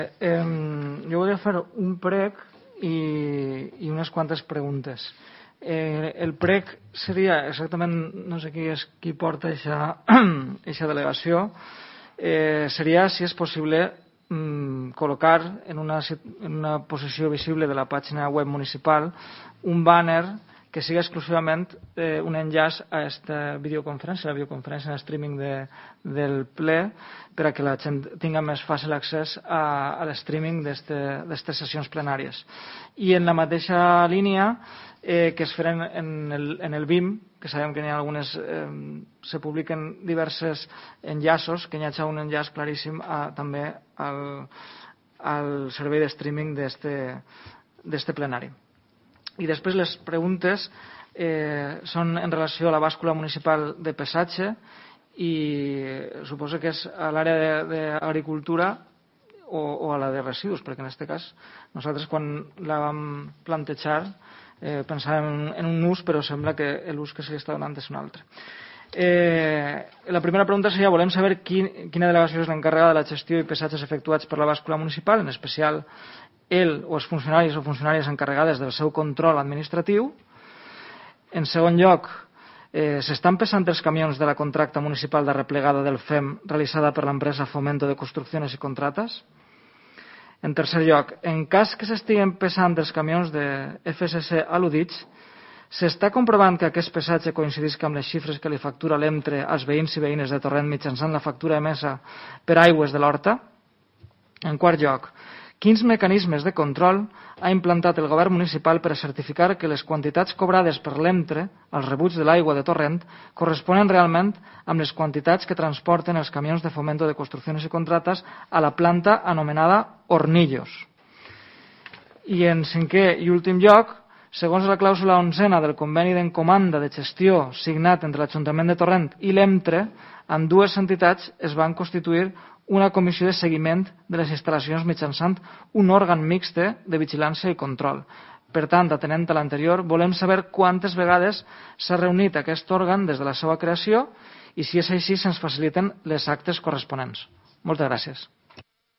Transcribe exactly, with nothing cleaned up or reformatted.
Eh, jo volia fer un prec i, i unes quantes preguntes. Eh, el prec seria exactament, no sé qui és qui porta aquesta delegació, eh, seria, si és possible, mm, col·locar en una, en una posició visible de la pàgina web municipal un banner que sigui exclusivament eh, un enllaç a aquesta videoconferència, la videoconferència en streaming de, del ple, per a que la gent tingui més fàcil accés a, a l'streaming d'aquestes sessions plenàries. I en la mateixa línia eh, que es feren en el, en el B I M, que sabem que n'hi ha algunes, eh, se publiquen diversos enllaços, que n'hi hagi un enllaç claríssim a, també al, al servei de streaming d'aquest plenari. I després les preguntes eh, són en relació a la bàscula municipal de Pesatge i suposo que és a l'àrea d'agricultura o, o a la de residus, perquè en aquest cas nosaltres quan la vam plantejar eh, pensàvem en un ús, però sembla que l'ús que se li està donant és un altre. Eh, la primera pregunta seria: volem saber quin, quina delegació és l'encarregada de la gestió i pesatges efectuats per la bàscula municipal, en especial ell o els funcionaris o funcionàries encarregades del seu control administratiu. En segon lloc, eh, s'estan pesant els camions de la contracta municipal de replegada del F E M realitzada per l'empresa Fomento de Construcciones y Contratas. En tercer lloc, en cas que s'estiguen pesant els camions de F S C al·ludits, s'està comprovant que aquest pesatge coincidisca amb les xifres que li factura l'EMTRE als veïns i veïnes de Torrent mitjançant la factura emesa per aigües de l'Horta. En quart lloc, quins mecanismes de control ha implantat el govern municipal per a certificar que les quantitats cobrades per l'EMTRE als rebuts de l'aigua de Torrent corresponen realment amb les quantitats que transporten els camions de Fomento de Construcciones y Contratas a la planta anomenada Hornillos? I en cinquè i últim lloc, segons la clàusula onzena del conveni d'encomanda de gestió signat entre l'Ajuntament de Torrent i l'EMTRE, amb dues entitats es van constituir una comissió de seguiment de les instal·lacions mitjançant un òrgan mixte de vigilància i control. Per tant, atenent a l'anterior, volem saber quantes vegades s'ha reunit aquest òrgan des de la seva creació i, si és així, se'ns faciliten les actes corresponents. Moltes gràcies.